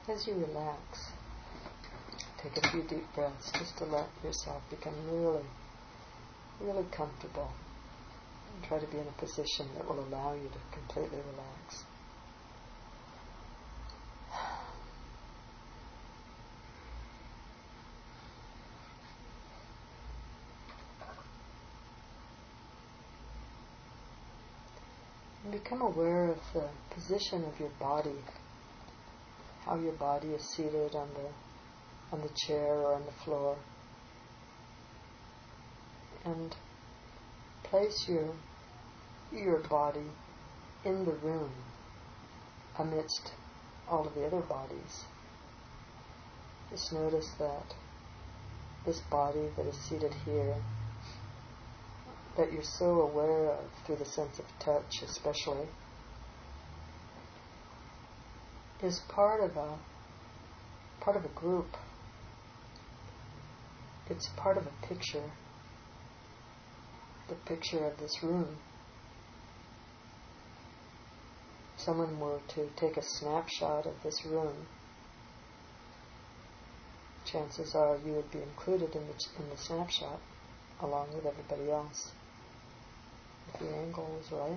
As you relax, take a few deep breaths just to let yourself become really, really comfortable. And try to be in a position that will allow you to completely relax. And become aware of the position of your body, how your body is seated on the chair or on the floor. And place your body in the room amidst all of the other bodies. Just notice that this body that is seated here, that you're so aware of through the sense of touch especially, is part of a group. It's part of a picture, the picture of this room. If someone were to take a snapshot of this room, chances are you would be included in the snapshot along with everybody else, if the angle was right.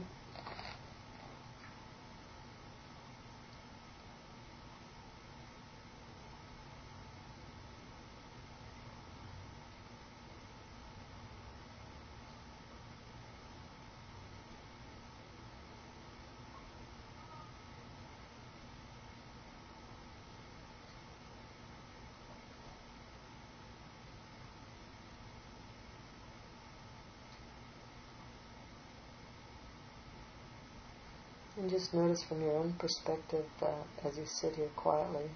And just notice from your own perspective that as you sit here quietly,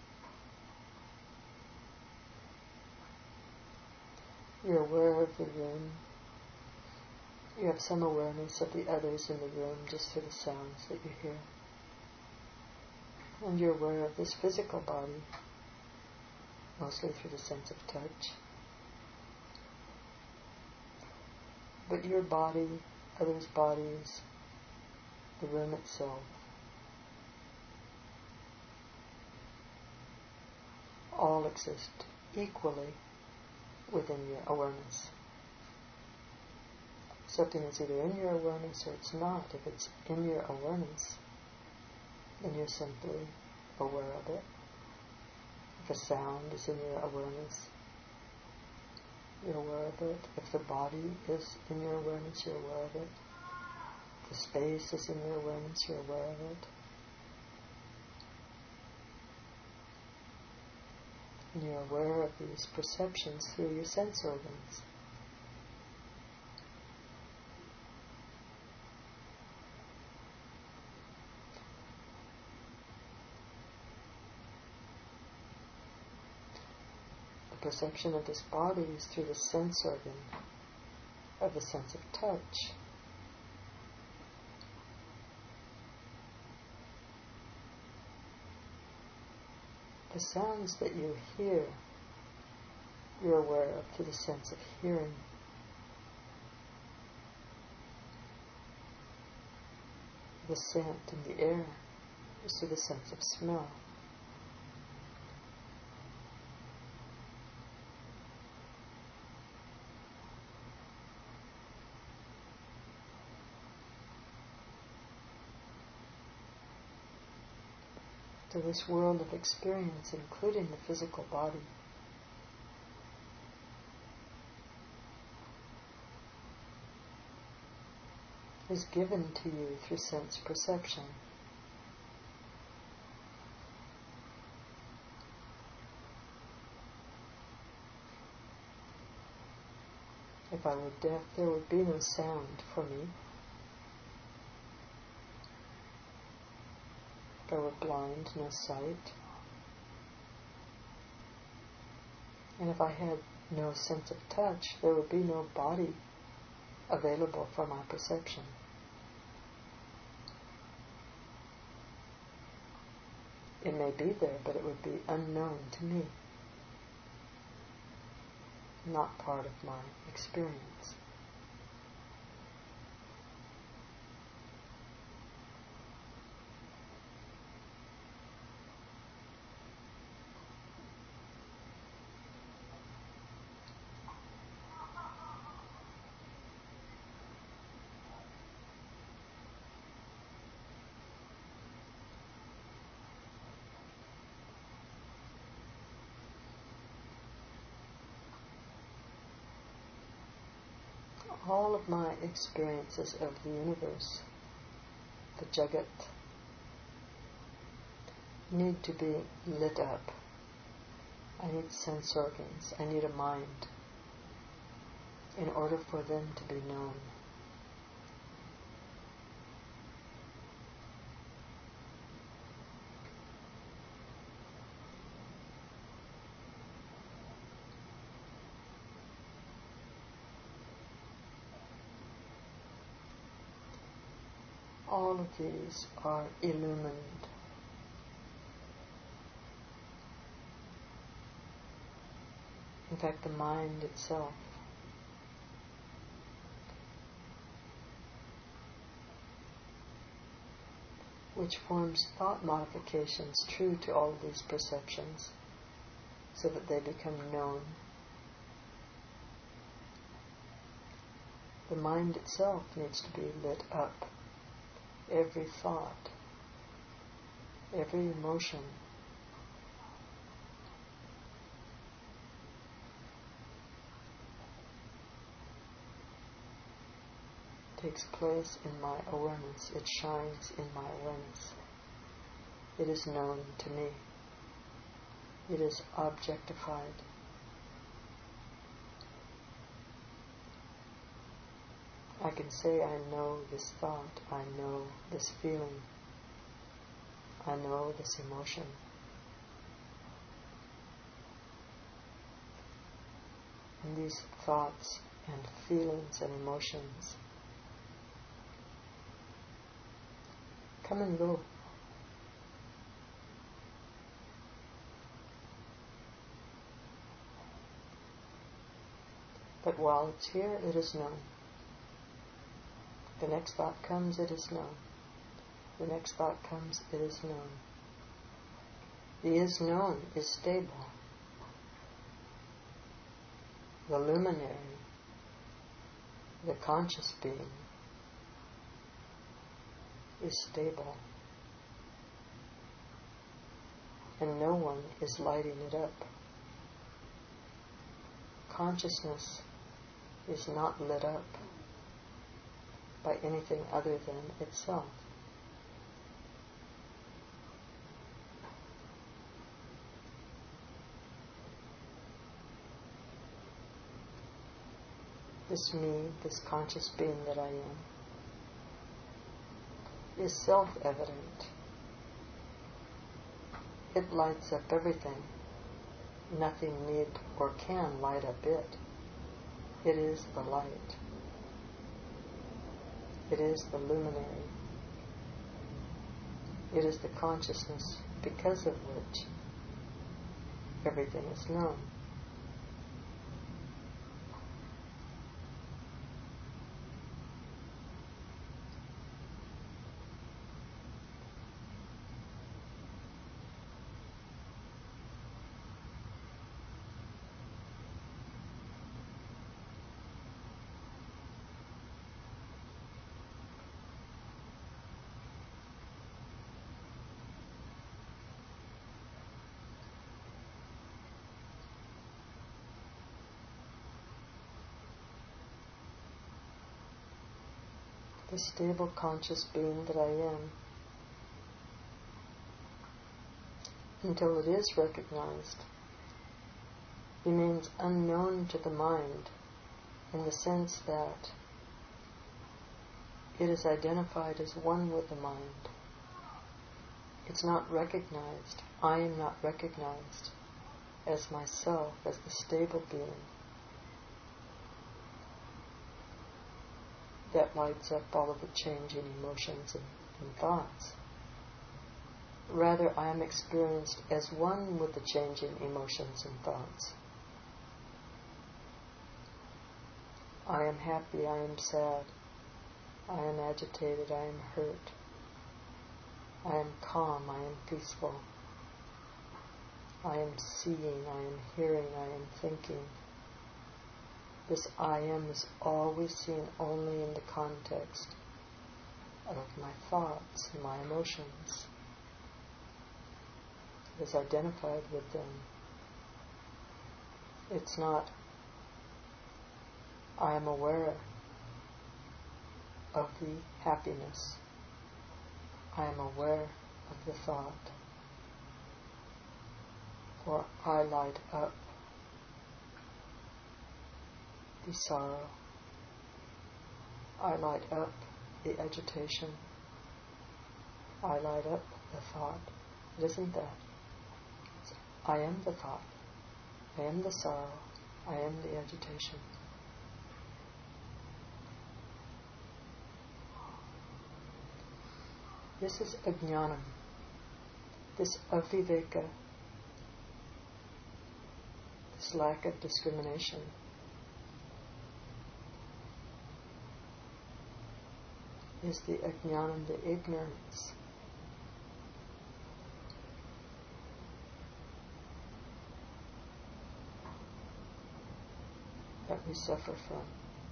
you're aware of the room. You have some awareness of the others in the room just through the sounds that you hear. And you're aware of this physical body, mostly through the sense of touch. But your body, others' bodies, the room itself, all exist equally within your awareness. Something is either in your awareness or it's not. If it's in your awareness, then you're simply aware of it. If a sound is in your awareness, you're aware of it. If the body is in your awareness, you're aware of it. The space is in your awareness, you're aware of it. And you're aware of these perceptions through your sense organs. The perception of this body is through the sense organ of the sense of touch. The sounds that you hear, you're aware of through the sense of hearing. The scent in the air is through the sense of smell. To this world of experience, including the physical body, is given to you through sense perception. If I were deaf, there would be no sound for me. If I were blind, no sight. And if I had no sense of touch, there would be no body available for my perception. It may be there, but it would be unknown to me, not part of my experience. all of my experiences of the universe, the Jagat, need to be lit up. I need sense organs. I need a mind in order for them to be known. All of these are illumined. In fact, the mind itself which forms thought modifications true to all of these perceptions so that they become known. The mind itself needs to be lit up. Every thought, every emotion, takes place in my awareness. It shines in my awareness. It is known to me. It is objectified. I can say I know this thought, I know this feeling, I know this emotion. And these thoughts and feelings and emotions come and go. But while it's here, it is known. The next thought comes, it is known. The next thought comes, it is known. The is known is stable. The luminary, the conscious being, is stable. And no one is lighting it up. Consciousness is not lit up by anything other than itself. This me, this conscious being that I am, is self-evident. It lights up everything. Nothing need or can light up it. It is the light. It is the luminary. It is the consciousness because of which everything is known. The stable conscious being that I am, until it is recognized, remains unknown to the mind in the sense that it is identified as one with the mind. It's not recognized. I am not recognized as myself, as the stable being that lights up all of the changing emotions and thoughts. Rather, I am experienced as one with the changing emotions and thoughts. I am happy, I am sad, I am agitated, I am hurt, I am calm, I am peaceful, I am seeing, I am hearing, I am thinking. This I am is always seen only in the context of my thoughts and my emotions. It is identified with them. It's not I am aware of the happiness. I am aware of the thought. Or I light up the sorrow. I light up the agitation. I light up the thought. It isn't that. I am the thought. I am the sorrow. I am the agitation. This is ajnanam. This aviveka. This lack of discrimination. Is the ajnanam, the ignorance. That we suffer from.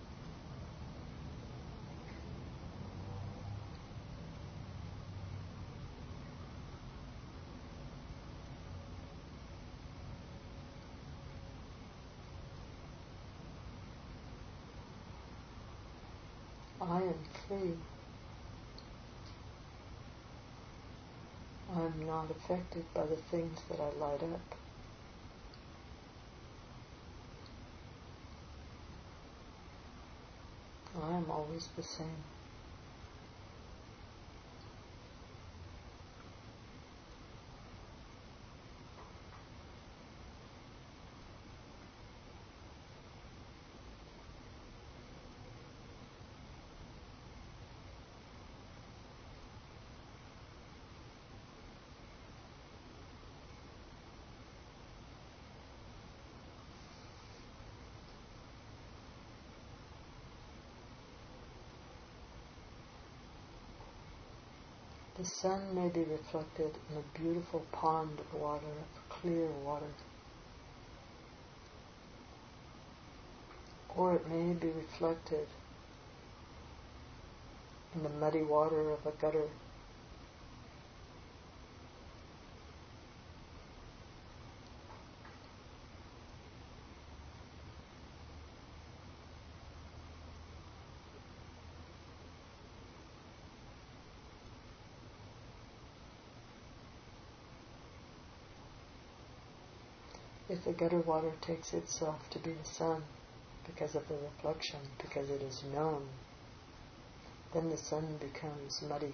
I am free. I am not affected by the things that I light up. I am always the same. The sun may be reflected in a beautiful pond of water, of clear water. Or it may be reflected in the muddy water of a gutter. If the gutter water takes itself to be the sun because of the reflection, because it is known, then the sun becomes muddy.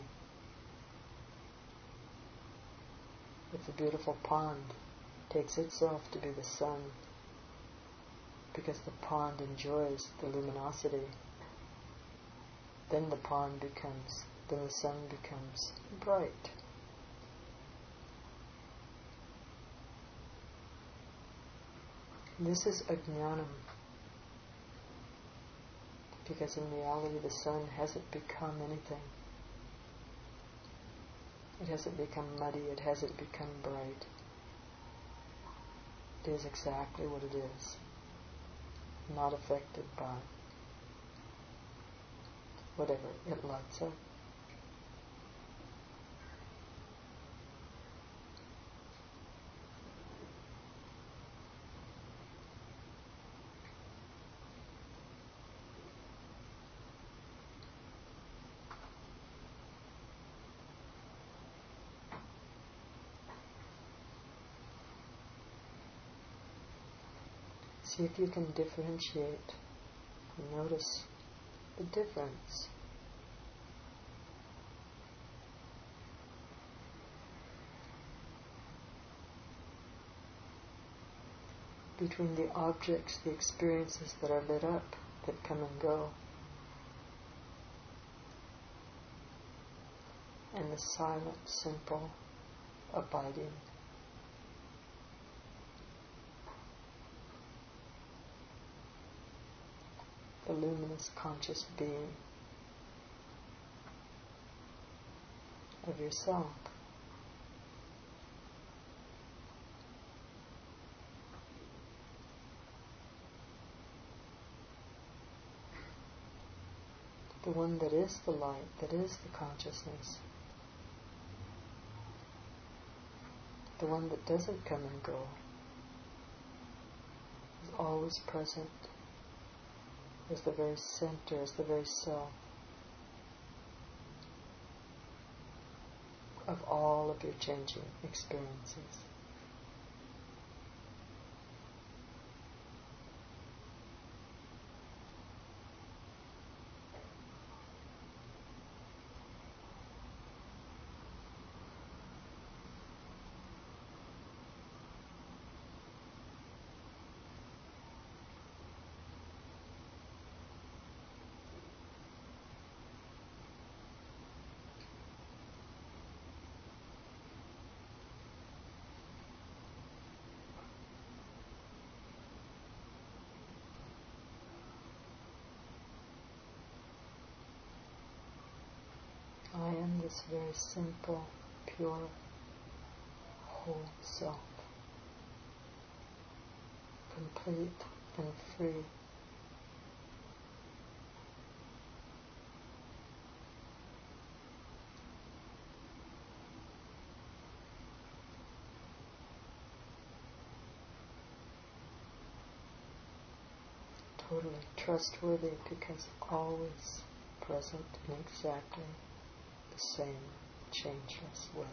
If the beautiful pond takes itself to be the sun because the pond enjoys the luminosity, then the sun becomes bright. This is ajnanam, because in reality the sun hasn't become anything. It hasn't become muddy, it hasn't become bright. It is exactly what it is, not affected by whatever it lights up. See if you can differentiate and notice the difference between the objects, the experiences that are lit up, that come and go, and the silent, simple, abiding. The luminous conscious being of yourself. The one that is the light, that is the consciousness. The one that doesn't come and go, is always present, as the very center, as the very self. of all of your changing experiences. I am this very simple, pure, whole self, complete and free. Totally trustworthy because always present in exactly the same changeless way.